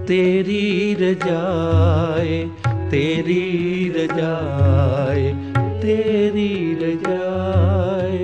तेरी रजाए, तेरी रजाए, तेरी रजाए।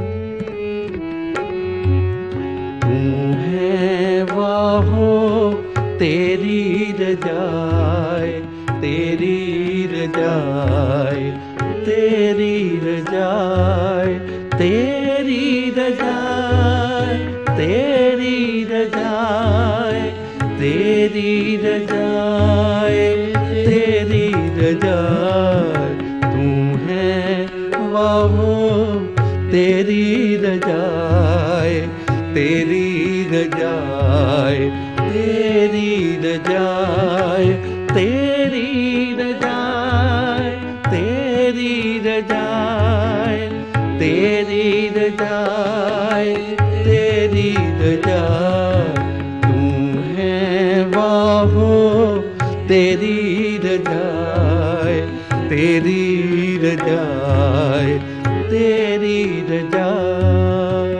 तू है वाहो तेरी रजाए, तेरी रजाए, तेरी रजाए, तेरी रजाए, तेरी रजाए, तेरी रजाए, तेरी रजाए। तू है वाहो तेरी रजाए, तेरी रजाए, तेरी रजाए, तेरी रजाए, तेरी रजाए, तेरी रजाए, तेरी रजाए। तू है वाहो तेरी रजाए, तेरी रजाए, तेरी रजाए।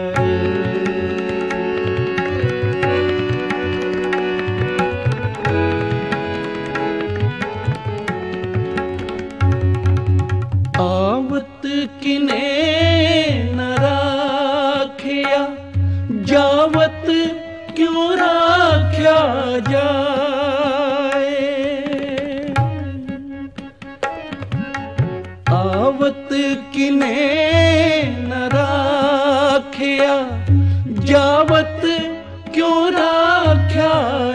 आवत किने न राखिया, जावत क्यों राख्या जाए। आवत किने न राखिया, जावत क्यों राख्या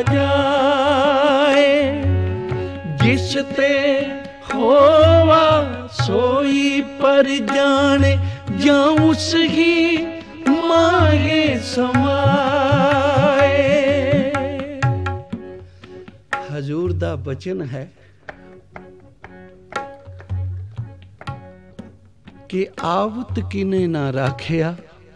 जाए। जिस ते होवा सोई पर जाने, जाऊं उस ही माहे समाए। हजूर दा बचन है कि आवत किने ना राखिया,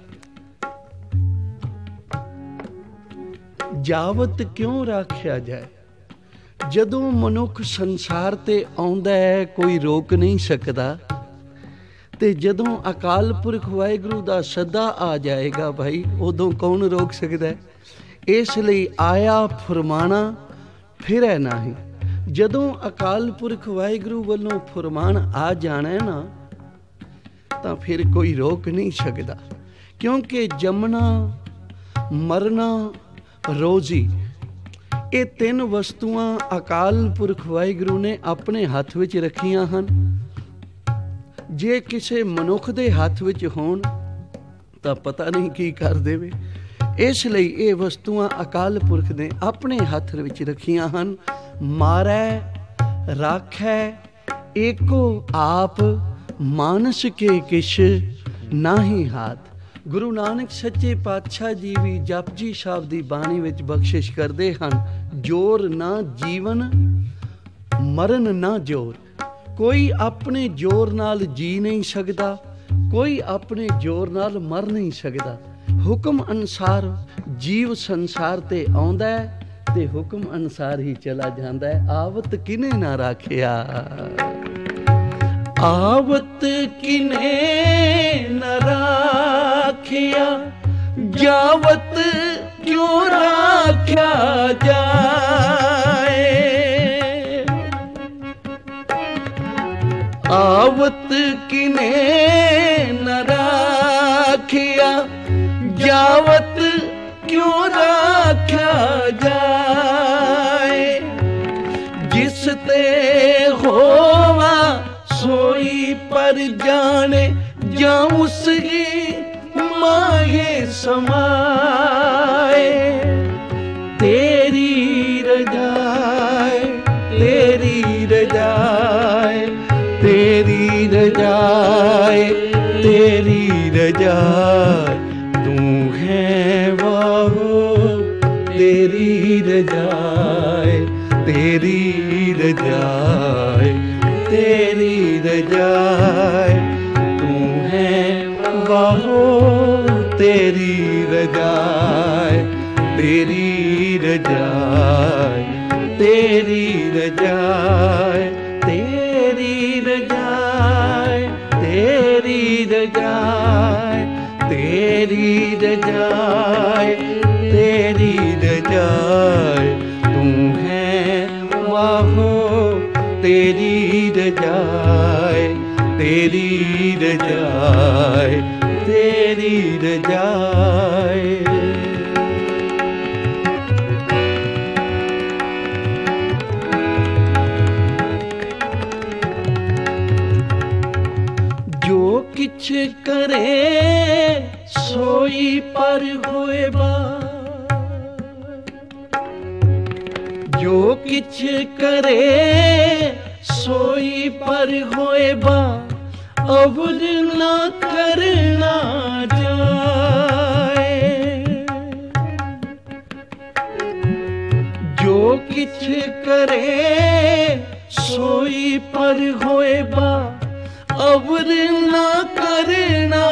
जावत क्यों राखिया जाए। ਜਦੋਂ ਮਨੁੱਖ ਸੰਸਾਰ ਤੇ ਆਉਂਦਾ ਹੈ ਕੋਈ ਰੋਕ ਨਹੀਂ ਸਕਦਾ, ਤੇ ਜਦੋਂ ਅਕਾਲ ਪੁਰਖ ਵਾਹਿਗੁਰੂ ਦਾ ਸੱਦਾ ਆ ਜਾਏਗਾ ਭਾਈ, ਉਦੋਂ ਕੌਣ ਰੋਕ ਸਕਦਾ ਹੈ। ਇਸ ਲਈ ਆਇਆ ਫਰਮਾਣਾ ਫਿਰੈ ਨਾਹੀ। ਜਦੋਂ ਅਕਾਲ ਪੁਰਖ ਵਾਹਿਗੁਰੂ ਵੱਲੋਂ ਫਰਮਾਨ ਆ ਜਾਣਾ ਨਾ, ਤਾਂ ਫਿਰ ਕੋਈ ਰੋਕ ਨਹੀਂ ਸਕਦਾ। ਕਿਉਂਕਿ ਜੰਮਣਾ, ਮਰਨਾ, ਰੋਜ਼ੀ, ਇਹ ਤਿੰਨ ਵਸਤੂਆਂ ਅਕਾਲ ਪੁਰਖ ਵਾਹਿਗੁਰੂ ਨੇ ਆਪਣੇ ਹੱਥ ਵਿੱਚ ਰੱਖੀਆਂ ਹਨ। ਜੇ ਕਿਸੇ ਮਨੁੱਖ ਦੇ ਹੱਥ ਵਿੱਚ ਹੋਣ ਤਾਂ ਪਤਾ ਨਹੀਂ ਕੀ ਕਰ ਦੇਵੇ। ਇਸ ਲਈ ਇਹ ਵਸਤੂਆਂ ਅਕਾਲ ਪੁਰਖ ਨੇ ਆਪਣੇ ਹੱਥ ਵਿੱਚ ਰੱਖੀਆਂ ਹਨ। ਮਾਰੈ ਰਾਖੈ ਏਕੋ ਆਪ, ਮਾਨਸ ਕੇ ਕਿਛ ਨਾਹੀ ਹਾਥ। ਗੁਰੂ ਨਾਨਕ ਸੱਚੇ ਪਾਤਸ਼ਾਹ ਜੀ ਵੀ ਜਪਜੀ ਸਾਹਿਬ ਦੀ ਬਾਣੀ ਵਿੱਚ ਬਖਸ਼ਿਸ਼ ਕਰਦੇ ਹਨ, ਜੋਰ ਨਾ ਜੀਵਨ ਮਰਨ ਨਾ ਜੋਰ। ਕੋਈ ਆਪਣੇ ਜ਼ੋਰ ਨਾਲ ਜੀ ਨਹੀਂ ਸਕਦਾ, ਕੋਈ ਆਪਣੇ ਜ਼ੋਰ ਨਾਲ ਮਰ ਨਹੀਂ ਸਕਦਾ। ਹੁਕਮ ਅਨੁਸਾਰ ਜੀਵ ਸੰਸਾਰ ਤੇ ਆਉਂਦਾ ਹੈ ਤੇ ਹੁਕਮ ਅਨੁਸਾਰ ਹੀ ਚਲਾ ਜਾਂਦਾ ਹੈ। ਆਵਤ ਕਿਨੇ ਨਾ ਰਾਖਿਆ, आवत किने न राखिया, जावत क्यों राख्या जाए। आवत किने न राखिया, जावत क्यों राख्या जाए। जिस ते होवा सोई पर जाने, जाऊं उसकी माहे समाए। तेरी रजाए, तेरी रजाए, तेरी रजाए, तेरी रजाए। तू है वाहो तेरी रजाए, तेरी रजाए, तेरी रजाए। तू है वाहो तेरी रजाए, तेरी रजाए, तेरी रजाए, तेरी रजाए, तेरी रजाए, तेरी रजाए, तेरी रजाए। तू है तेरी रजाए, तेरी रजाए। जो किछ करे सोई पर होए बा, जो किछ करे सोई पर होए बा, अवर न करना जाए। जो किछ करे सोई पर होए बा, अवर न करना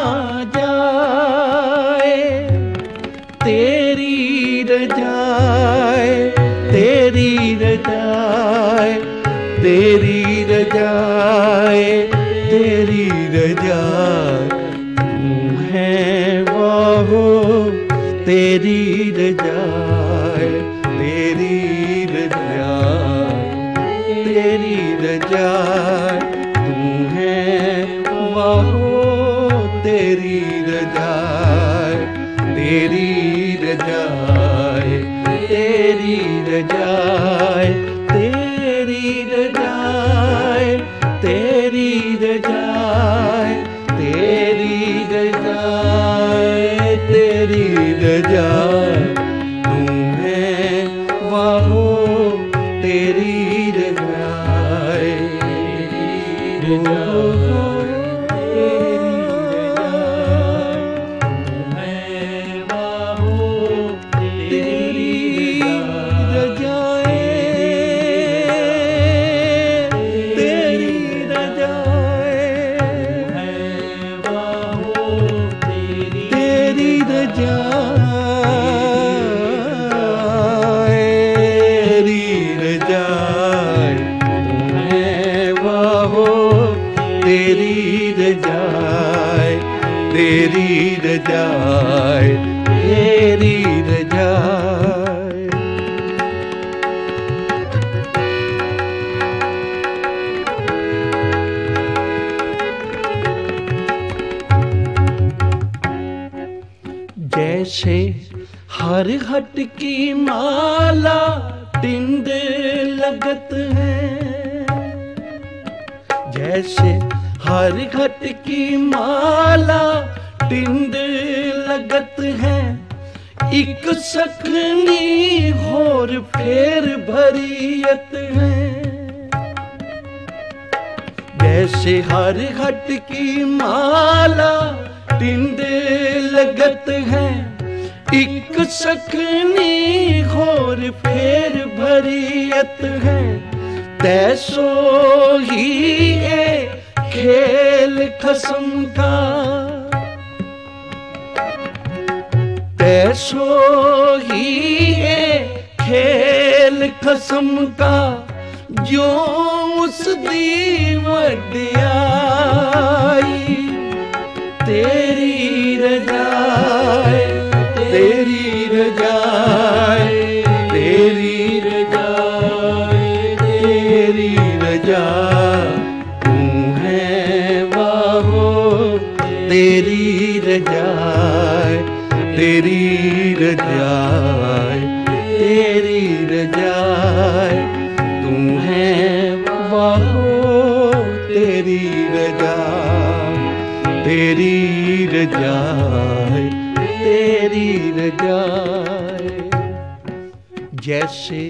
जाए। तेरी रजाए, तेरी रजाए, तेरी रजाए, तेरी रजाए। तू है वाहो तेरी रजाए, तेरी रजाए, तेरी रजाए। तू है वाहो तेरी रजाए, तेरी रजाए, तेरी रजाए, तेरी रजाए, तेरी रजाए, तेरी रजाए, तेरी रजाए। तू है वाहो तेरी रजाए, तेरी रजाए, तू है वाहो तेरी रजाए, तेरी रजाए, है वाहो तेरी रजाए, तेरी रजाए। तू है वाहो तेरी रजाए, तेरी रजाए, तेरी रजाए। जैसे हर हट की माला टिंड लगत है, जैसे हर घट की माला टिंड लगत है, एक सखनी होर फेर भरियत है। जैसे हर घट की माला टिंड लगत है, एक सखनी होर फेर भरियत है। तैसो ही ए खेल खसम का, तैसो ही ए खेल खसम का, जो उस दी वड्याई। तेरी रजाए, तेरी रजाए, तेरी रजाए, तेरी रजा। तू है वाहो तेरी रजाए, तेरी रजाए, तेरी रजाए। तू है वाहो तेरी रजाए, तेरी रजाए, तेरी रजाए। जैसे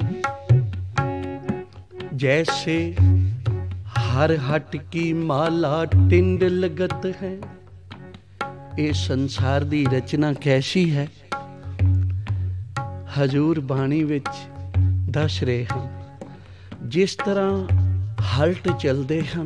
जैसे हर हट की माला टिंड लगत है। ये संसार दी रचना कैसी है हजूर बाणी विच दस रहे हैं। जिस तरह हल्ट चलते हैं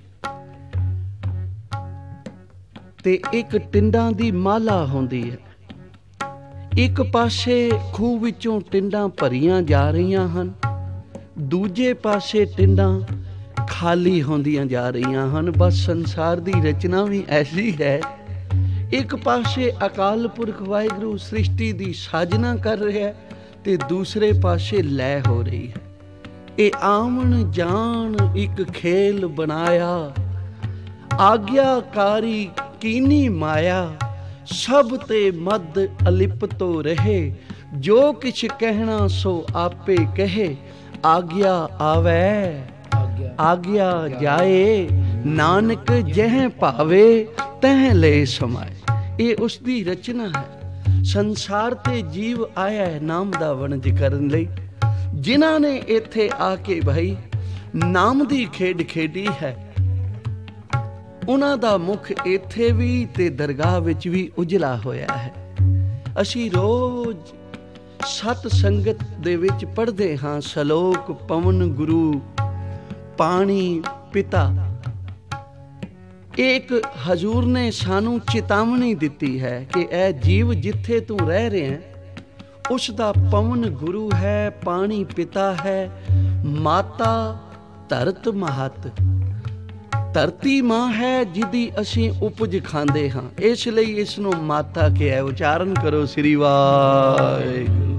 ते एक टिंडां दी माला होंदी है, एक पासे खूह विचों टिंडां भरियां जा रहीਆਂ ਹਨ, दूजे पासे टिंडां खाली होंदियां जा रहीਆਂ ਹਨ। बस संसार दी रचना भी ऐसी है। एक पासे अकाल पुरख वाहिगुरू सृष्टि दी साजना कर रहा है ते दूसरे पासे लय हो रही है। ये आमन जान एक खेल बनाया, ਆਗਿਆਕਾਰੀ ਕੀਨੀ ਮਾਇਆ, ਸਭ ਤੇ ਮਦ ਅਲਿਪਤੋ ਰਹੇ। ਜੋ ਕਿਛ ਕਹਿਣਾ ਸੋ ਆਪੇ ਕਹੇ, ਆਗਿਆ ਆਵੈ ਆਗਿਆ ਜਾਏ। ਨਾਨਕ ਜਹ ਭਾਵੇ ਤਹ ਲੈ ਸਮਾਏ। ਇਹ ਉਸ ਦੀ ਰਚਨਾ ਹੈ। ਸੰਸਾਰ ਤੇ ਜੀਵ ਆਇਆ ਹੈ ਨਾਮ ਦਾ ਵਣਜ ਕਰਨ ਲਈ। ਜਿਨ੍ਹਾਂ ਨੇ ਇੱਥੇ ਆ ਕੇ ਭਾਈ ਨਾਮ ਦੀ ਖੇਡ ਖੇਡੀ ਹੈ, ਉਹਨਾਂ ਦਾ ਮੁਖ ਇੱਥੇ ਵੀ ਤੇ ਦਰਗਾਹ ਵਿੱਚ ਵੀ ਉਜਲਾ ਹੋਇਆ ਹੈ। ਅਸੀਂ ਰੋਜ਼ ਸਤ ਸੰਗਤ ਦੇ ਵਿੱਚ ਪੜ੍ਹਦੇ ਹਾਂ ਸ਼ਲੋਕ, ਪਵਨ ਗੁਰੂ, ਪਾਣੀ ਪਿਤਾ। ਇੱਕ ਹਜ਼ੂਰ ਨੇ ਸਾਨੂੰ ਚੇਤਾਵਨੀ ਦਿੱਤੀ ਹੈ ਕਿ ਇਹ ਜੀਵ ਜਿੱਥੇ ਤੂੰ ਰਹਿ ਰਿਹਾ ਹੈ, ਉਸ ਦਾ ਪਵਨ ਗੁਰੂ ਹੈ, ਪਾਣੀ ਪਿਤਾ ਹੈ, ਮਾਤਾ ਧਰਤ ਮਹਤ। ਧਰਤੀ ਮਾਂ ਹੈ ਜਿਹਦੀ ਅਸੀਂ ਉਪਜ ਖਾਂਦੇ ਹਾਂ, ਇਸ ਲਈ ਇਸ ਨੂੰ ਮਾਤਾ ਕਿਹਾ। ਉਚਾਰਨ ਕਰੋ ਸ੍ਰੀ ਵਾਹਿਗੁਰੂ।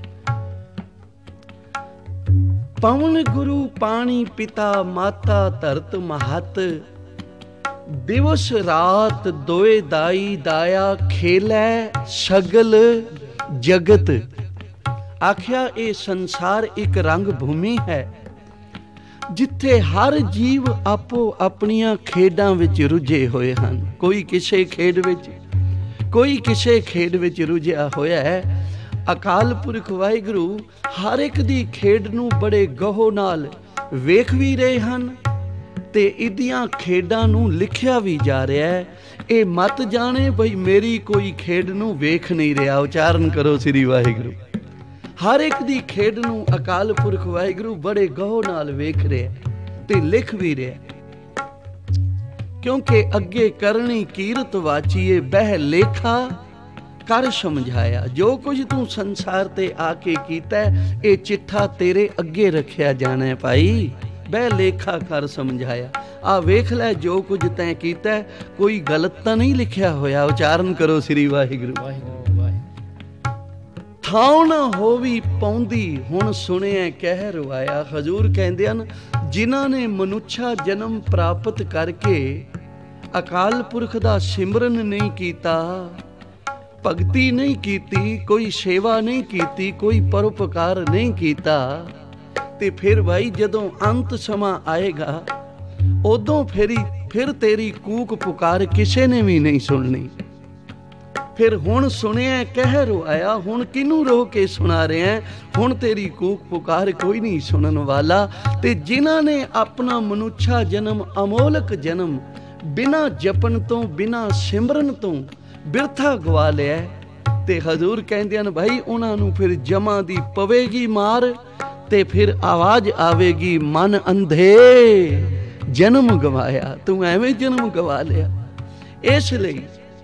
ਪਵਨ ਗੁਰੂ, ਪਾਣੀ ਪਿਤਾ, ਮਾਤਾ ਧਰਤ ਮਹਤ। ਦਿਵਸ ਰਾਤ ਦੋਏ ਦਾਈ ਦਾਇਆ, ਖੇਲੈ ਸਗਲ ਜਗਤ। ਆਖਿਆ ਇਹ ਸੰਸਾਰ ਇੱਕ ਰੰਗ ਭੂਮੀ ਹੈ, ਜਿੱਥੇ ਹਰ ਜੀਵ ਆਪੋ ਆਪਣੀਆਂ ਖੇਡਾਂ ਵਿੱਚ ਰੁੱਝੇ ਹੋਏ ਹਨ। ਕੋਈ ਕਿਸੇ ਖੇਡ ਵਿੱਚ, ਕੋਈ ਕਿਸੇ ਖੇਡ ਵਿੱਚ ਰੁੱਝਿਆ ਹੋਇਆ ਹੈ। ਅਕਾਲ ਪੁਰਖ ਵਾਹਿਗੁਰੂ ਹਰ ਇੱਕ ਦੀ ਖੇਡ ਨੂੰ ਬੜੇ ਗਹੁ ਨਾਲ ਵੇਖ ਵੀ ਰਹੇ ਹਨ ਤੇ ਇਹਦੀਆਂ ਖੇਡਾਂ ਨੂੰ ਲਿਖਿਆ ਵੀ ਜਾ ਰਿਹਾ ਹੈ। ਇਹ ਮਤ ਜਾਣੇ ਬਈ ਮੇਰੀ ਕੋਈ ਖੇਡ ਨੂੰ ਵੇਖ ਨਹੀਂ ਰਿਹਾ। ਉਚਾਰਨ ਕਰੋ ਸ੍ਰੀ ਵਾਹਿਗੁਰੂ। ਹਰ ਇੱਕ ਦੀ ਖੇਡ ਨੂੰ ਅਕਾਲ ਪੁਰਖ ਵਾਹਿਗੁਰੂ ਬੜੇ ਗਹੁ ਨਾਲ ਵੇਖ ਰਿਹਾ ਤੇ ਲਿਖ ਵੀ ਰਿਹਾ, ਕਿਉਂਕਿ ਅੱਗੇ ਕਰਨੀ ਕੀਰਤ ਵਾਚੀਏ, ਬਹਿ ਲੇਖਾ ਕਰ ਸਮਝਾਇਆ। ਜੋ ਕੁਝ ਤੂੰ ਸੰਸਾਰ ਤੇ ਆ ਕੇ ਕੀਤਾ, ਇਹ ਚਿੱਠਾ ਤੇਰੇ ਅੱਗੇ ਰੱਖਿਆ ਜਾਣਾ ਹੈ ਭਾਈ। ਬਹਿ ਲੇਖਾ ਕਰ ਸਮਝਾਇਆ। ਆ ਵੇਖ ਲੈ ਜੋ ਕੁਝ ਤੈਂ ਕੀਤਾ, ਕੋਈ ਗਲਤ ਤਾਂ ਨਹੀਂ ਲਿਖਿਆ ਹੋਇਆ। ਉਚਾਰਨ ਕਰੋ ਸ੍ਰੀ ਵਾਹਿਗੁਰੂ। ਥਾਉ ਨਾ ਹੋਵੀ ਪਾਉਂਦੀ, ਹੁਣ ਸੁਣਿਆ ਕਹਿ ਰਵਾਇਆ। ਹਜ਼ੂਰ ਕਹਿੰਦੇ ਹਨ, ਜਿਨ੍ਹਾਂ ਨੇ ਮਨੁੱਛਾ ਜਨਮ ਪ੍ਰਾਪਤ ਕਰਕੇ ਅਕਾਲ ਪੁਰਖ ਦਾ ਸਿਮਰਨ ਨਹੀਂ ਕੀਤਾ, ਭਗਤੀ ਨਹੀਂ ਕੀਤੀ, ਕੋਈ ਸੇਵਾ ਨਹੀਂ ਕੀਤੀ, ਕੋਈ ਪਰਉਪਕਾਰ ਨਹੀਂ ਕੀਤਾ, ਤੇ ਫਿਰ ਭਾਈ ਜਦੋਂ ਅੰਤ ਸਮਾਂ ਆਏਗਾ ਉਦੋਂ ਫਿਰ ਤੇਰੀ ਕੂਕ ਪੁਕਾਰ ਕਿਸੇ ਨੇ ਵੀ ਨਹੀਂ ਸੁਣਨੀ। ਫਿਰ ਹੁਣ ਸੁਣਿਆ ਕਹਿ ਰੋਇਆ, ਹੁਣ ਕਿਹਨੂੰ ਰੋ ਕੇ ਸੁਣਾ ਰਿਹਾ? ਹੁਣ ਤੇਰੀ ਕੂਕ ਪੁਕਾਰ ਕੋਈ ਨਹੀਂ ਸੁਣਨ ਵਾਲਾ। ਤੇ ਜਿਨ੍ਹਾਂ ਨੇ ਆਪਣਾ ਮਨੁੱਛਾ ਜਨਮ, ਅਮੋਲਕ ਜਨਮ, ਬਿਨਾਂ ਜਪਣ ਤੋਂ, ਬਿਨਾਂ ਸਿਮਰਨ ਤੋਂ ਬਿਰਥਾ ਗਵਾ ਲਿਆ, ਤੇ ਹਜ਼ੂਰ ਕਹਿੰਦੇ ਹਨ ਭਾਈ ਉਹਨਾਂ ਨੂੰ ਫਿਰ ਜਮਾਂ ਦੀ ਪਵੇਗੀ ਮਾਰ, ਤੇ ਫਿਰ ਆਵਾਜ਼ ਆਵੇਗੀ, ਮਨ ਅੰਧੇ ਜਨਮ ਗਵਾਇਆ। ਤੂੰ ਐਵੇਂ ਜਨਮ ਗਵਾ ਲਿਆ। ਇਸ ਲਈ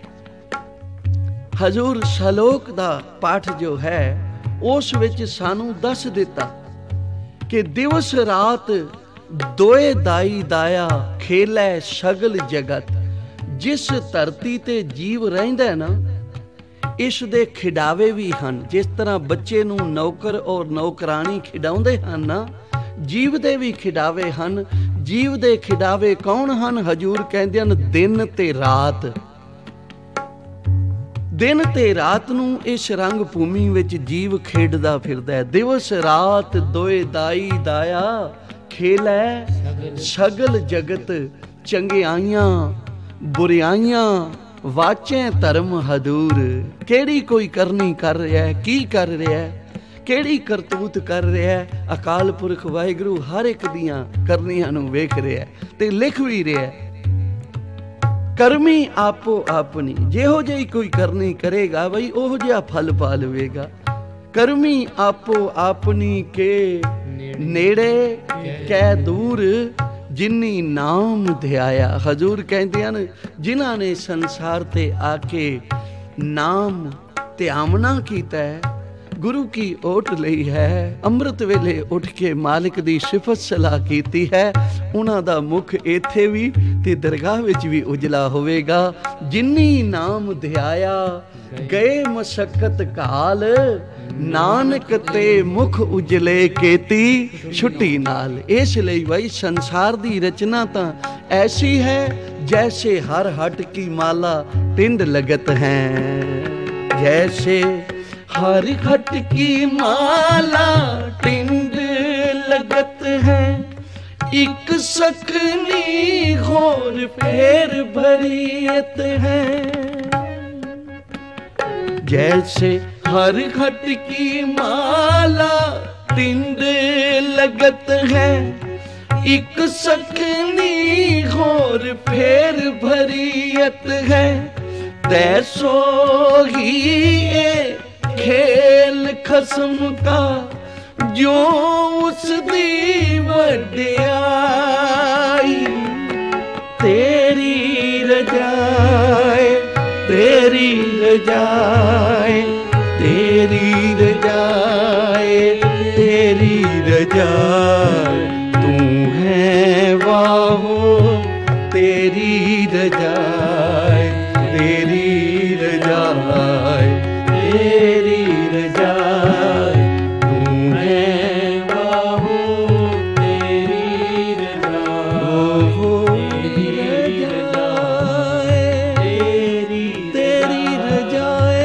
ਹਜ਼ੂਰ ਸ਼ਲੋਕ ਦਾ ਪਾਠ ਜੋ ਹੈ ਉਸ ਵਿੱਚ ਸਾਨੂੰ ਦੱਸ ਦਿੱਤਾ ਕਿ ਦਿਵਸ ਰਾਤ ਦੋਏ ਦਾਈ ਦਾਇਆ, ਖੇਲੈ ਸਗਲ ਜਗਤ। ਜਿਸ ਧਰਤੀ ਤੇ ਜੀਵ ਰਹਿੰਦਾ ਨਾ, ਇਸ ਦੇ ਖਿਡਾਵੇ ਵੀ ਹਨ। ਜਿਸ ਤਰ੍ਹਾਂ ਬੱਚੇ ਨੂੰ ਨੌਕਰ ਔਰ ਨੌਕਰਾਣੀ ਖਿਡਾਉਂਦੇ ਹਨ ਨਾ, ਜੀਵ ਦੇ ਵੀ ਖਿਡਾਵੇ ਹਨ। ਜੀਵ ਦੇ ਖਿਡਾਵੇ ਕੌਣ ਹਨ? ਹਜ਼ੂਰ ਕਹਿੰਦੇ ਹਨ ਦਿਨ ਤੇ ਰਾਤ। ਦਿਨ ਤੇ ਰਾਤ ਨੂੰ ਇਸ ਰੰਗ ਭੂਮੀ ਵਿੱਚ ਜੀਵ ਖੇਡਦਾ ਫਿਰਦਾ ਹੈ। ਦਿਵਸ ਰਾਤ ਦੋਏ ਦਾਈ ਦਾਇਆ, ਖੇਲੈ ਸਗਲ ਜਗਤ। ਚੰਗਿਆਈਆਂ ਬੁਰਿਆਈਆਂ ਵਾਚੈ ਧਰਮ ਹਦੂਰ। ਕਿਹੜੀ ਕੋਈ ਕਰਨੀ ਕਰ ਰਿਹਾ ਹੈ, ਕੀ ਕਰ ਰਿਹਾ ਹੈ, ਕਿਹੜੀ ਕਰਤੂਤ ਕਰ ਰਿਹਾ ਹੈ, ਅਕਾਲ ਪੁਰਖ ਵਾਹਿਗੁਰੂ ਹਰ ਇੱਕ ਦੀਆਂ ਕਰਨੀਆਂ ਨੂੰ ਵੇਖ ਰਿਹਾ ਤੇ ਲਿਖ ਵੀ ਰਿਹਾ। ਕਰਮੀ ਆਪੋ ਆਪਣੀ, ਜਿਹੋ ਜਿਹੀ ਕੋਈ ਕਰਨੀ ਕਰੇਗਾ ਬਈ ਉਹੋ ਜਿਹਾ ਫਲ ਪਾ ਲਵੇਗਾ। ਕਰਮੀ ਆਪੋ ਆਪਣੀ ਕੇ ਨੇੜੇ ਕੈ ਦੂਰ, ਜਿਨੀ ਨਾਮ ਧਿਆਇਆ। ਹਜ਼ੂਰ ਕਹਿੰਦੇ ਹਨ ਜਿਨ੍ਹਾਂ ਨੇ ਸੰਸਾਰ ਤੇ ਆ ਕੇ ਨਾਮ ਧਿਆਵਨਾ ਕੀਤਾ ਹੈ, ਗੁਰੂ ਕੀ ਓਟ ਲਈ ਹੈ, ਅੰਮ੍ਰਿਤ ਵੇਲੇ ਉੱਠ ਕੇ ਮਾਲਿਕ ਦੀ ਸਿਫਤ ਸਲਾਹ ਕੀਤੀ ਹੈ, ਉਹਨਾਂ ਦਾ ਮੁਖ ਇੱਥੇ ਵੀ ਤੇ ਦਰਗਾਹ ਵਿੱਚ ਵੀ ਉਜਲਾ ਹੋਵੇਗਾ। ਜਿਨੀ ਨਾਮ ਧਿਆਇਆ ਗਏ ਮਸ਼ੱਕਤ ਕਾਲ, ਨਾਨਕ ਤੇ ਮੁਖ ਉਜਲੇ ਕੀਤੀ ਛੁੱਟੀ ਨਾਲ। ਇਸ ਲਈ ਬਈ ਸੰਸਾਰ ਦੀ ਰਚਨਾ ਤਾਂ ਐਸੀ ਹੈ जैसे हर हट की माला टिंड लगत हैं। जैसे हर हट की माला टिंड लगत है, एक सकनी घोर फेर भरियत है। जैसे हर घट की माला टिंड लगत है, एक सकनी घोर फेर भरियत है। तैसो ही ए खेल खस्म का, जो उस दी वड्याई। तेरी रजाए, तेरी रजाए, तेरी रजाए, तेरी रजाए, तू है वाहो तेरी रजाए, तेरी रजाए, तेरी रजाए, तू है वाहो तेरी रजाए, तेरी रजाए, तेरी रजाए,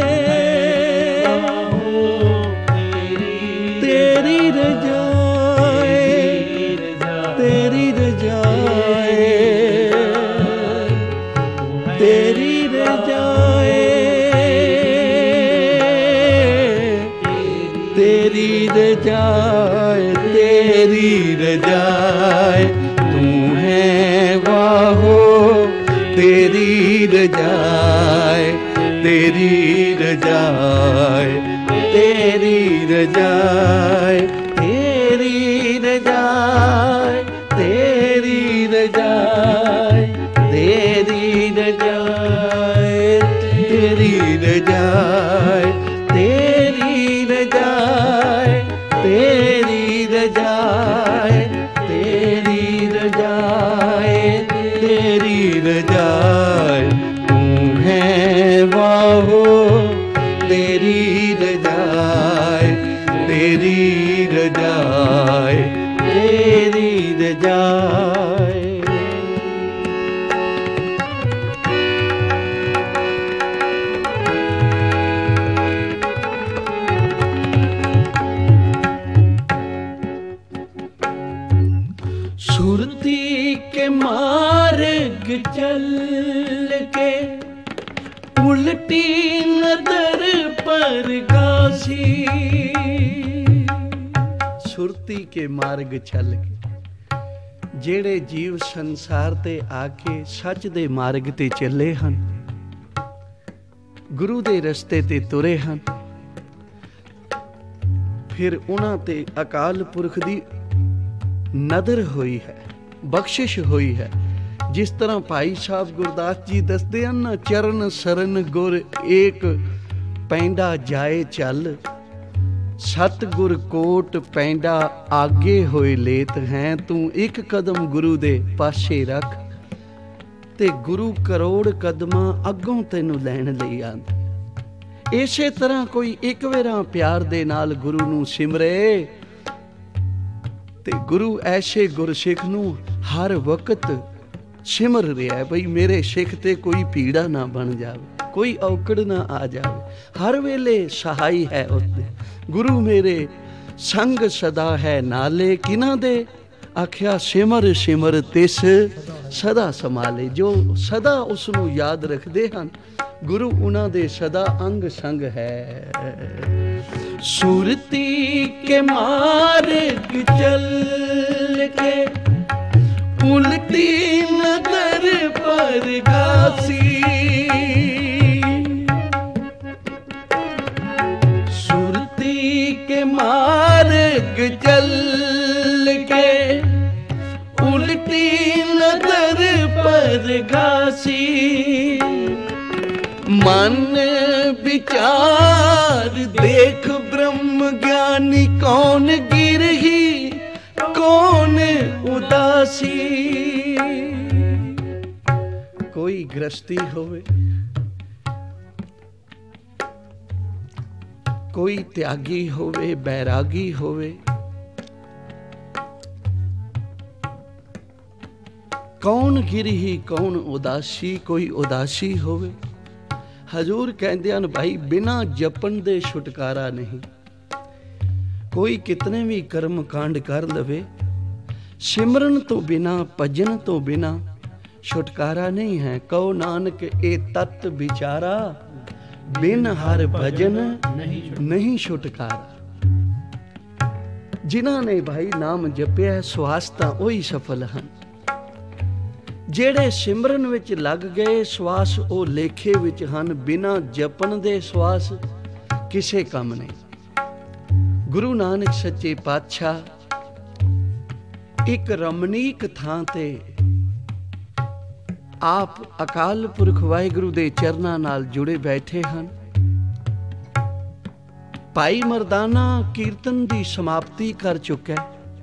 तेरी रजाए, तेरी रजाए, तेरी रजाए, तेरी रजाए, तेरी रजाए, तू है वाहो तेरी रजाए, तेरी रजाए, तेरी रजाए, तेरी रजाए, तेरी रजाए, तेरी रजाए, तेरी रजाए, तेरी रजाए, तेरी रजाए, तेरी रजाए, तेरी रजाए, तू है वाहो तेरी रजाए, तेरी रजाए, तेरी रजाए। सुरती के मार्ग चल के, उल्टी नदर पर गासी। सुरती के मार्ग चल के, ਜਿਹੜੇ ਜੀਵ ਸੰਸਾਰ ਤੇ ਆ ਕੇ ਸੱਚ ਦੇ ਮਾਰਗ ਤੇ ਚੱਲੇ ਹਨ, ਗੁਰੂ ਦੇ ਰਸਤੇ ਤੇ ਤੁਰੇ ਹਨ, ਫਿਰ ਉਹਨਾਂ ਤੇ ਅਕਾਲ ਪੁਰਖ ਦੀ ਨਦਰ ਹੋਈ ਹੈ, ਬਖਸ਼ਿਸ਼ ਹੋਈ ਹੈ। ਜਿਸ ਤਰ੍ਹਾਂ ਭਾਈ ਸਾਹਿਬ ਗੁਰਦਾਸ ਜੀ ਦੱਸਦੇ ਹਨ ਨਾ, ਚਰਨ ਸਰਨ ਗੁਰ ਏਕ ਪੈਂਡਾ ਜਾਏ ਚੱਲ, ਸਤਿਗੁਰ ਕੋਟ ਪੈਂਡਾ ਆਗੇ ਹੋਏ ਲੇਤ ਹੈ। ਤੂੰ ਇੱਕ ਕਦਮ ਗੁਰੂ ਦੇ ਪਾਸੇ ਰੱਖ ਤੇ ਗੁਰੂ ਕਰੋੜ ਕਦਮਾਂ ਅੱਗੋਂ ਤੈਨੂੰ ਲੈਣ ਲਈ ਆਂਦਾ। ਇਸੇ ਤਰ੍ਹਾਂ ਕੋਈ ਇੱਕ ਵੇਰਾ ਪਿਆਰ ਦੇ ਨਾਲ ਗੁਰੂ ਨੂੰ ਸਿਮਰੇ ਤੇ ਗੁਰੂ ਐਸੇ ਗੁਰਸਿੱਖ ਨੂੰ ਹਰ ਵਕਤ ਸਿਮਰ ਰਿਹਾ ਹੈ, ਬਈ ਮੇਰੇ ਸਿੱਖ ਤੇ ਕੋਈ ਪੀੜਾ ਨਾ ਬਣ ਜਾਵੇ, ਕੋਈ ਔਕੜ ਨਾ ਆ ਜਾਵੇ। ਹਰ ਵੇਲੇ ਸਹਾਈ ਹੈ ਉਸਦੇ, ਗੁਰੂ ਮੇਰੇ ਸੰਗ ਸਦਾ ਹੈ ਨਾਲੇ। ਕਿਨਾਂ ਦੇ ਆਖਿਆ ਸਿਮਰ ਸਿਮਰ ਤਿਸ ਸਦਾ ਸੰਭਾਲੇ। ਜੋ ਸਦਾ ਉਸ ਨੂੰ ਯਾਦ ਰੱਖਦੇ ਹਨ, ਗੁਰੂ ਉਹਨਾਂ ਦੇ ਸਦਾ ਅੰਗ ਸੰਗ ਹੈ। ਸੁਰਤੀ ਕੇ ਮਾਰਗ ਚੱਲ ਕੇ, ਉਲਟੀ ਨਦਰ ਪਰ ਗਾਸੀ। ਸੁਰਤੀ ਕੇ ਮਾਰਗ ਚੱਲ ਕੇ, ਉਲਟੀ ਨਦਰ ਪਰ ਗਾਸੀ। मन विचार देख ब्रह्म ज्ञानी, कौन गिरही कौन उदासी। कोई गृहस्थी होवे, कोई त्यागी होवे, बैरागी होवे, ਕੌਣ ਗਿਰਹੀ ਕੌਣ ਉਦਾਸੀ, ਕੋਈ ਉਦਾਸੀ ਹੋਵੇ। ਹਜ਼ੂਰ ਕਹਿੰਦੇ ਹਨ ਭਾਈ ਬਿਨਾਂ ਜਪਣ ਦੇ ਛੁਟਕਾਰਾ ਨਹੀਂ। ਕੋਈ ਕਿਤਨੇ ਵੀ ਕਰਮ ਕਾਂਡ ਕਰ ਲਵੇ, ਸਿਮਰਨ ਤੋਂ ਬਿਨਾ ਭਜਨ ਤੋਂ ਬਿਨਾ ਛੁਟਕਾਰਾ ਨਹੀਂ ਹੈ। ਕਹੋ ਨਾਨਕ ਇਹ ਤਤ ਵਿਚਾਰਾ, ਬਿਨ ਹਰ ਭਜਨ ਨਹੀਂ ਛੁਟਕਾਰਾ। ਜਿਨ੍ਹਾਂ ਨੇ ਭਾਈ ਨਾਮ ਜਪਿਆ ਸਵਾਸ ਤਾਂ ਉਹੀ ਸਫਲ ਹਨ। ਜਿਹੜੇ ਸਿਮਰਨ ਵਿੱਚ ਲੱਗ ਗਏ ਸਵਾਸ ਉਹ ਲੇਖੇ ਵਿੱਚ ਹਨ। ਬਿਨਾਂ ਜਪਣ ਦੇ ਸਵਾਸ ਕਿਸੇ ਕੰਮ ਨਹੀਂ। ਗੁਰੂ ਨਾਨਕ ਸੱਚੇ ਪਾਤਸ਼ਾਹ ਇੱਕ ਰਮਣੀਕ ਥਾਂ ਤੇ ਆਪ ਅਕਾਲ ਪੁਰਖ ਵਾਹਿਗੁਰੂ ਦੇ ਚਰਨਾਂ ਨਾਲ ਜੁੜੇ ਬੈਠੇ ਹਨ। ਭਾਈ ਮਰਦਾਨਾ ਕੀਰਤਨ ਦੀ ਸਮਾਪਤੀ ਕਰ ਚੁੱਕਾ।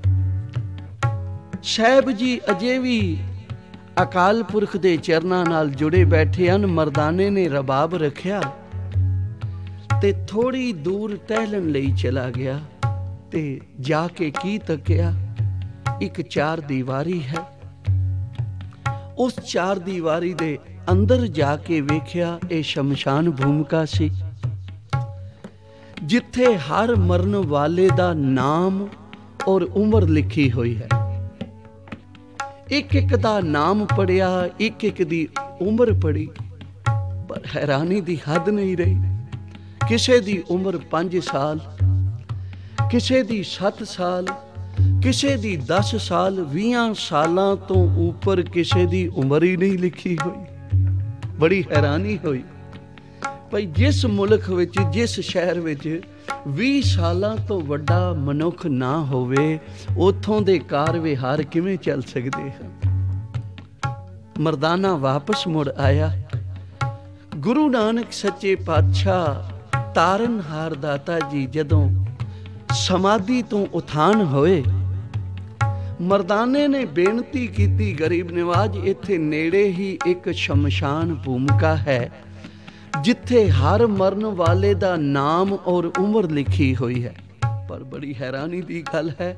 ਸਾਹਿਬ ਜੀ ਅਜੇ ਵੀ ਅਕਾਲ ਪੁਰਖ ਦੇ ਚਰਨਾਂ ਨਾਲ ਜੁੜੇ ਬੈਠੇ ਹਨ। ਮਰਦਾਨੇ ਨੇ ਰਬਾਬ ਰੱਖਿਆ ਤੇ ਥੋੜੀ ਦੂਰ ਟਹਿਲਣ ਲਈ ਚਲਾ ਗਿਆ ਤੇ ਜਾ ਕੇ ਕੀ ਤੱਕਿਆ, ਇੱਕ ਚਾਰ ਦੀਵਾਰੀ ਹੈ। ਉਸ ਚਾਰ ਦੀਵਾਰੀ ਦੇ ਅੰਦਰ ਜਾ ਕੇ ਵੇਖਿਆ ਇਹ ਸ਼ਮਸ਼ਾਨ ਭੂਮਿਕਾ ਸੀ, ਜਿੱਥੇ ਹਰ ਮਰਨ ਵਾਲੇ ਦਾ ਨਾਮ ਔਰ ਉਮਰ ਲਿਖੀ ਹੋਈ ਹੈ। ਇੱਕ ਇੱਕ ਦਾ ਨਾਮ ਪੜਿਆ, ਇੱਕ ਇੱਕ ਦੀ ਉਮਰ ਪੜੀ, ਪਰ ਹੈਰਾਨੀ ਦੀ ਹੱਦ ਨਹੀਂ ਰਹੀ। ਕਿਸੇ ਦੀ ਉਮਰ 5 ਸਾਲ, ਕਿਸੇ ਦੀ 7 ਸਾਲ, ਕਿਸੇ ਦੀ 10 ਸਾਲ, 20 ਸਾਲਾਂ ਤੋਂ ਉੱਪਰ ਕਿਸੇ ਦੀ ਉਮਰ ਹੀ ਨਹੀਂ ਲਿਖੀ ਹੋਈ। ਬੜੀ ਹੈਰਾਨੀ ਹੋਈ ਭਾਈ, ਜਿਸ ਮੁਲਕ ਵਿੱਚ, ਜਿਸ ਸ਼ਹਿਰ ਵਿੱਚ 20 ਸਾਲਾਂ ਤੋਂ ਵੱਡਾ ਮਨੁੱਖ ਨਾ ਹੋਵੇ, ਉੱਥੋਂ ਦੇ ਕਾਰ ਵਿਹਾਰ ਕਿਵੇਂ ਚੱਲ ਸਕਦੇ ਹਨ। ਮਰਦਾਨਾ ਵਾਪਸ ਮੁੜ ਆਇਆ। ਗੁਰੂ ਨਾਨਕ ਸੱਚੇ ਪਾਤਸ਼ਾਹ ਤਾਰਨਹਾਰ ਦਾਤਾ ਜੀ ਜਦੋਂ ਸਮਾਧੀ ਤੋਂ ਉਥਾਨ ਹੋਏ, ਮਰਦਾਨੇ ਨੇ ਬੇਨਤੀ ਕੀਤੀ, ਗਰੀਬ ਨਿਵਾਜ ਇੱਥੇ ਨੇੜੇ ਹੀ ਇੱਕ ਸ਼ਮਸ਼ਾਨ ਭੂਮਿਕਾ ਹੈ ਜਿੱਥੇ ਹਰ ਮਰਨ ਵਾਲੇ ਦਾ ਨਾਮ ਔਰ ਉਮਰ ਲਿਖੀ ਹੋਈ ਹੈ। ਪਰ ਬੜੀ ਹੈਰਾਨੀ ਦੀ ਗੱਲ ਹੈ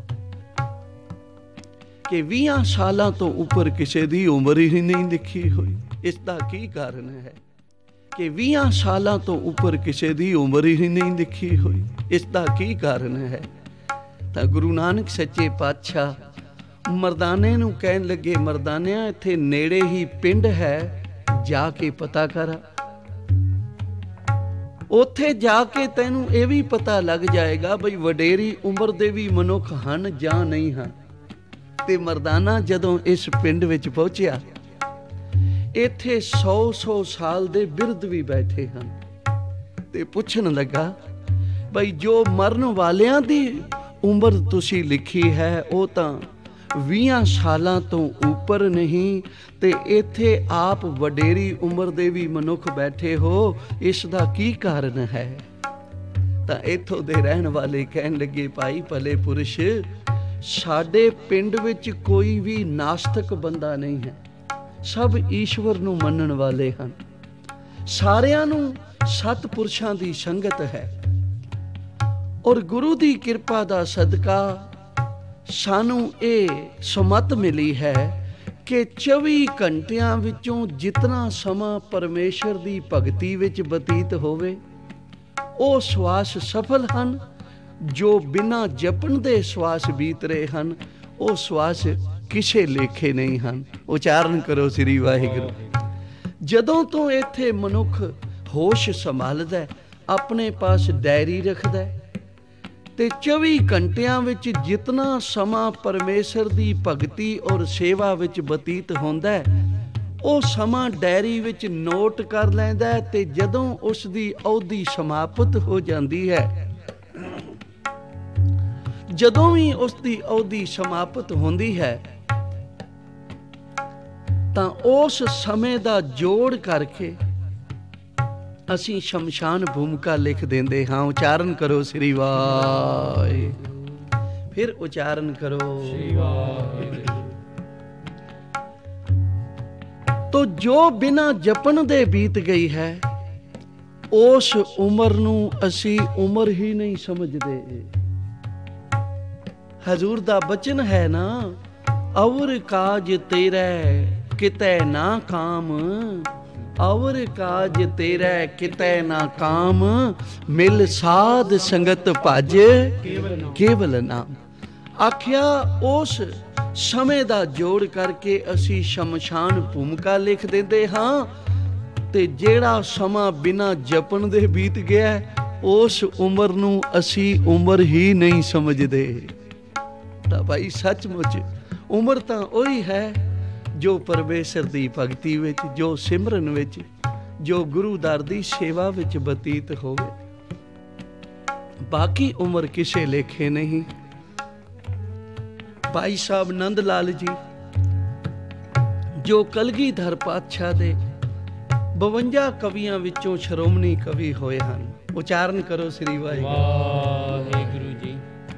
ਕਿ 20 ਸਾਲਾਂ ਤੋਂ ਉੱਪਰ ਕਿਸੇ ਦੀ ਉਮਰ ਹੀ ਨਹੀਂ ਲਿਖੀ ਹੋਈ। ਇਸ ਦਾ ਕੀ ਕਾਰਨ ਹੈ ਕਿ 20 ਸਾਲਾਂ ਤੋਂ ਉੱਪਰ ਕਿਸੇ ਦੀ ਉਮਰ ਹੀ ਨਹੀਂ ਲਿਖੀ ਹੋਈ? ਇਸ ਦਾ ਕੀ ਕਾਰਨ ਹੈ? ਤਾਂ ਗੁਰੂ ਨਾਨਕ ਸੱਚੇ ਪਾਤਸ਼ਾਹ ਮਰਦਾਨੇ ਨੂੰ ਕਹਿਣ ਲੱਗੇ, ਮਰਦਾਨਿਆਂ ਇੱਥੇ ਨੇੜੇ ਹੀ ਪਿੰਡ ਹੈ, ਜਾ ਕੇ ਪਤਾ ਕਰ। ਉੱਥੇ ਜਾ ਕੇ ਤੈਨੂੰ ਇਹ ਵੀ ਪਤਾ ਲੱਗ ਜਾਏਗਾ ਬਈ ਵਡੇਰੀ ਉਮਰ ਦੇ ਵੀ ਮਨੁੱਖ ਹਨ ਜਾਂ ਨਹੀਂ ਹਨ। ਤੇ ਮਰਦਾਨਾ ਜਦੋਂ ਇਸ ਪਿੰਡ ਵਿੱਚ ਪਹੁੰਚਿਆ, ਇੱਥੇ 100 ਸਾਲ ਦੇ ਬਿਰਧ ਵੀ ਬੈਠੇ ਹਨ ਤੇ ਪੁੱਛਣ ਲੱਗਾ ਬਈ ਜੋ ਮਰਨ ਵਾਲਿਆਂ ਦੀ ਉਮਰ ਤੁਸੀਂ ਲਿਖੀ ਹੈ ਉਹ ਤਾਂ 20 ਸਾਲਾਂ ਤੋਂ ਉੱਪਰ ਨਹੀਂ, ਤੇ ਇੱਥੇ ਆਪ ਵਡੇਰੀ ਉਮਰ ਦੇ ਵੀ ਮਨੁੱਖ ਬੈਠੇ ਹੋ, ਇਸ ਦਾ ਕੀ ਕਾਰਨ ਹੈ? ਤਾਂ ਇੱਥੋਂ ਦੇ ਰਹਿਣ ਵਾਲੇ ਕਹਿਣ ਲੱਗੇ, ਭਾਈ ਭਲੇ ਪੁਰਸ਼, ਸਾਡੇ ਪਿੰਡ ਵਿੱਚ ਕੋਈ ਵੀ ਨਾਸਤਿਕ ਬੰਦਾ ਨਹੀਂ ਹੈ, ਸਭ ਈਸ਼ਵਰ ਨੂੰ ਮੰਨਣ ਵਾਲੇ ਹਨ। ਸਾਰਿਆਂ ਨੂੰ ਸਤਿਪੁਰਸ਼ਾਂ ਦੀ ਸੰਗਤ ਹੈ ਔਰ ਗੁਰੂ ਦੀ ਕਿਰਪਾ ਦਾ ਸਦਕਾ ਸਾਨੂੰ ਇਹ ਸੁਮਤ ਮਿਲੀ ਹੈ ਕਿ 24 ਘੰਟਿਆਂ ਵਿੱਚੋਂ ਜਿਤਨਾ ਸਮਾਂ ਪਰਮੇਸ਼ਰ ਦੀ ਭਗਤੀ ਵਿੱਚ ਬਤੀਤ ਹੋਵੇ, ਉਹ ਸਵਾਸ ਸਫਲ ਹਨ। ਜੋ ਬਿਨਾਂ ਜਪਣ ਦੇ ਸਵਾਸ ਬੀਤ ਰਹੇ ਹਨ, ਉਹ ਸਵਾਸ ਕਿਸੇ ਲੇਖੇ ਨਹੀਂ ਹਨ। ਉਚਾਰਨ ਕਰੋ ਸ੍ਰੀ ਵਾਹਿਗੁਰੂ। ਜਦੋਂ ਤੋਂ ਇੱਥੇ ਮਨੁੱਖ ਹੋਸ਼ ਸੰਭਾਲਦਾ, ਆਪਣੇ ਪਾਸ ਡਾਇਰੀ ਰੱਖਦਾ ਤੇ 24 ਘੰਟਿਆਂ ਵਿੱਚ ਜਿਤਨਾ ਸਮਾਂ ਪਰਮੇਸ਼ਰ ਦੀ ਭਗਤੀ ਔਰ ਸੇਵਾ ਵਿੱਚ ਬਤੀਤ ਹੁੰਦਾ ਹੈ, ਉਹ ਸਮਾਂ ਡਾਇਰੀ ਵਿੱਚ ਨੋਟ ਕਰ ਲੈਂਦਾ ਤੇ ਜਦੋਂ ਉਸ ਦੀ ਅਵਧੀ ਸਮਾਪਤ ਹੋ ਜਾਂਦੀ ਹੈ, ਜਦੋਂ ਵੀ ਉਸ ਦੀ ਅਵਧੀ ਸਮਾਪਤ ਹੁੰਦੀ ਹੈ ਤਾਂ ਉਸ ਸਮੇਂ ਦਾ ਜੋੜ ਕਰਕੇ ਅਸੀਂ ਸ਼ਮਸ਼ਾਨ ਭੂਮਿਕਾ ਲਿਖ ਦਿੰਦੇ ਹਾਂ। ਉਚਾਰਨ ਕਰੋ ਸ੍ਰੀ ਵਾਹਿਗੁਰੂ। ਫਿਰ ਉਚਾਰਨ ਕਰੋ ਸ੍ਰੀ ਵਾਹਿਗੁਰੂ। ਤੋ ਜੋ ਬਿਨਾਂ ਜਪਣ ਦੇ ਬੀਤ ਗਈ ਹੈ, ਉਸ ਉਮਰ ਨੂੰ ਅਸੀਂ ਉਮਰ ਹੀ ਨਹੀਂ ਸਮਝਦੇ। ਹਜ਼ੂਰ ਦਾ ਬਚਨ ਹੈ ਨਾ, अवर काज तेरा कितै ना काम, अवर काज तेरा कितै ना काम, मिल साध संगत भज केवल नाम। आखिया उस ਸਮੇਂ ਦਾ ਜੋੜ ਕਰਕੇ ਅਸੀਂ ਸ਼ਮਸ਼ਾਨ ਭੂਮਿਕਾ ਲਿਖ ਦਿੰਦੇ ਹਾਂ, ਤੇ ਜਿਹੜਾ ਸਮਾਂ ਬਿਨਾਂ ਜਪਣ ਦੇ ਬੀਤ ਗਿਆ ਉਸ ਉਮਰ ਨੂੰ ਅਸੀਂ ਉਮਰ ਹੀ ਨਹੀਂ ਸਮਝਦੇ। ਤਾਂ ਭਾਈ ਸੱਚਮੁੱਚ ਉਮਰ ਤਾਂ ਉਹੀ ਹੈ ਜੋ ਪਰਮੇਸ਼ਰ ਦੀ ਭਗਤੀ ਵਿੱਚ, ਜੋ ਸਿਮਰਨ ਵਿੱਚ, ਜੋ ਗੁਰੂ ਦਰ ਦੀ ਸੇਵਾ ਵਿੱਚ ਬਤੀਤ ਹੋਵੇ। ਬਾਕੀ ਉਮਰ ਕਿਸੇ ਲੇਖੇ ਨਹੀਂ। ਭਾਈ ਸਾਹਿਬ ਨੰਦ ਲਾਲ ਜੀ ਜੋ ਕਲਗੀਧਰ ਪਾਤਸ਼ਾਹ ਦੇ 52 ਕਵੀਆਂ ਵਿੱਚੋਂ ਸ਼੍ਰੋਮਣੀ ਕਵੀ ਹੋਏ ਹਨ। ਉਚਾਰਨ ਕਰੋ ਸ੍ਰੀ ਵਾਹਿਗੁਰੂ ਜੀ।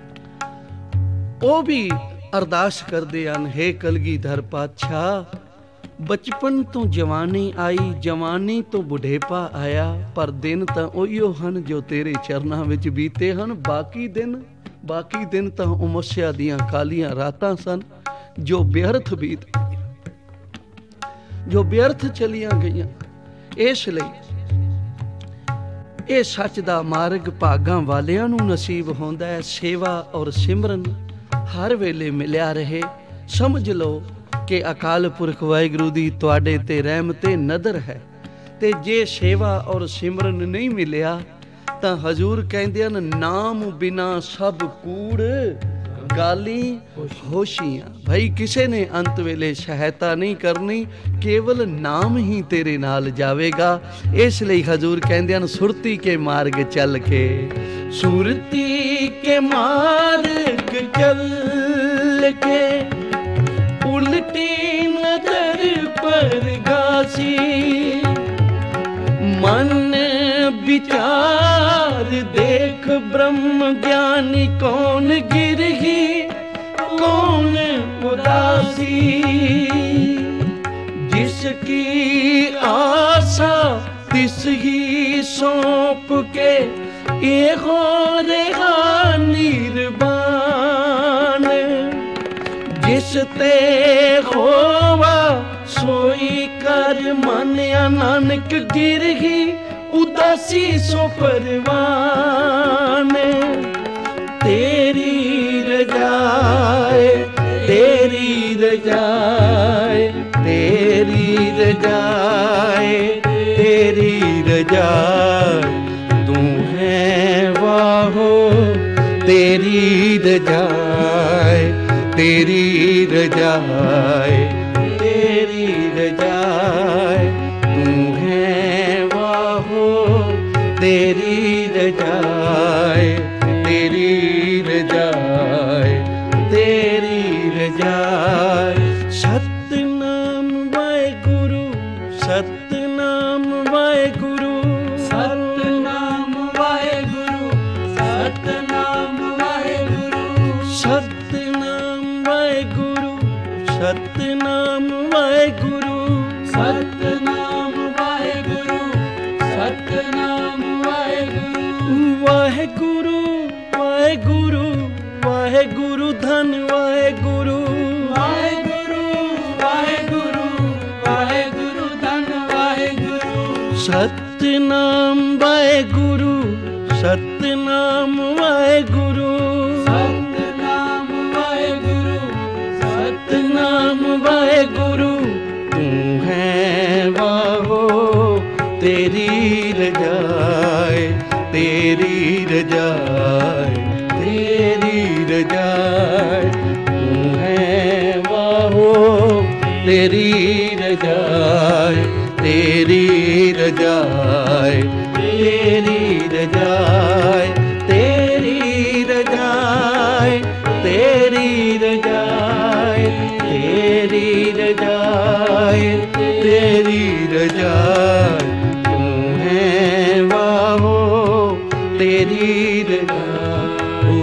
ਉਹ ਵੀ ਅਰਦਾਸ ਕਰਦੇ ਹਨ, ਹੇ ਕਲਗੀਧਰ ਪਾਤਸ਼ਾਹ, ਬਚਪਨ ਤੋਂ ਜਵਾਨੀ ਆਈ, ਜਵਾਨੀ ਤੋਂ ਬੁਢੇਪਾ ਆਇਆ, ਪਰ ਦਿਨ ਤਾਂ ਉਹੀਓ ਹਨ ਜੋ ਤੇਰੇ ਚਰਨਾਂ ਵਿੱਚ ਬੀਤੇ ਹਨ। ਬਾਕੀ ਦਿਨ ਤਾਂ ਉਮਸਿਆ ਦੀਆਂ ਕਾਲੀਆਂ ਰਾਤਾਂ ਸਨ ਜੋ ਬਿਅਰਥ ਚਲੀਆਂ ਗਈਆਂ। ਇਸ ਲਈ ਇਹ ਸੱਚ ਦਾ ਮਾਰਗ ਭਾਗਾਂ ਵਾਲਿਆਂ ਨੂੰ ਨਸੀਬ ਹੁੰਦਾ ਹੈ। ਸੇਵਾ ਔਰ ਸਿਮਰਨ ਹਰ ਵੇਲੇ ਮਿਲਿਆ ਰਹੇ। ਸਮਝ ਲਓ ਕਿ ਅਕਾਲ ਪੁਰਖ ਵਾਹਿਗੁਰੂ ਦੀ ਤੁਹਾਡੇ ਤੇ ਰਹਿਮਤ ਤੇ ਨਦਰ ਹੈ। ਤੇ ਜੇ ਸੇਵਾ ਔਰ ਸਿਮਰਨ ਨਹੀਂ ਮਿਲਿਆ ਤਾਂ ਹਜ਼ੂਰ ਕਹਿੰਦੇ ਹਨ, ਨਾਮ ਬਿਨਾ ਸਭ ਕੂੜ ਗਾਲੀ ਹੋਸ਼ੀਆਂ। ਭਾਈ ਕਿਸੇ ਨੇ ਅੰਤ ਵੇਲੇ ਸਹਾਇਤਾ ਨਹੀਂ ਕਰਨੀ, ਕੇਵਲ ਨਾਮ ਹੀ ਤੇਰੇ ਨਾਲ ਜਾਵੇਗਾ। ਇਸ ਲਈ ਹਜ਼ੂਰ ਕਹਿੰਦੇ ਹਨ, ਸੁਰਤੀ ਕੇ ਮਾਰਗ ਚੱਲ ਕੇ, ਸੁਰਤੀ ਕੇ ਮਾਰਗ ਚੱਲ ਕੇ, ਉਲਟੀ ਨਦਰ ਪਰ ਗਾਸੀ, ਮਨ विचार देख ब्रह्म ज्ञानी, कौन गिरही कौन उदासी, जिसकी आशा तिस ही सौंप के, ये हो रेहा निर्वाण, जिस ते होवा सोई कर मन, नानक गिरही उदासी सो परवान, तेरी रजाए, तेरी रजाए, तेरी रजाए, तेरी रजाए, तू है वाहो तेरी रजाए, तेरी रजाए, तेरी रजाए, तू है तेरी रजाए, तेरी रजाए, तेरी रजाए। सतनाम वाहेगुरु, सतनाम वाहेगुरु, सतनाम वाहेगुरु, सतनाम वाहेगुरु, सतनाम वाहेगुरु, सतनाम वाहेगुरु, सतनाम वाहेगुरु, सतनाम वाहेगुरु, वाहेगुरु, वाहेगुरु, धन वाहेगुरु, वाहेगुरु, वाहेगुरु, वाहेगुरु, धन वाहेगुरु, सतनाम वाहेगुरु, सतनाम वाहेगुरु, सतनाम वाहेगुरु, सतनाम वाहेगुरु, तू है वाहो तेरी रजाए, तेरी रजाए, तेरी रजाए, तू है वाहो तेरी रजाए, तेरी रजाए, तेरी रजाए, तेरी रजाए, तेरी रजाए, तेरी रजाए, तेरी रजाए, तेरी रजाए,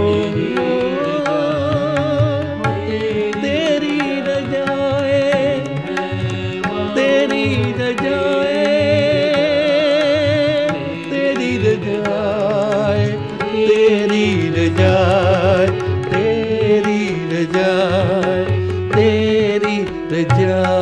तेरी रजाए, तेरी रजाए, तेरी रजाए, ਜਾਏ।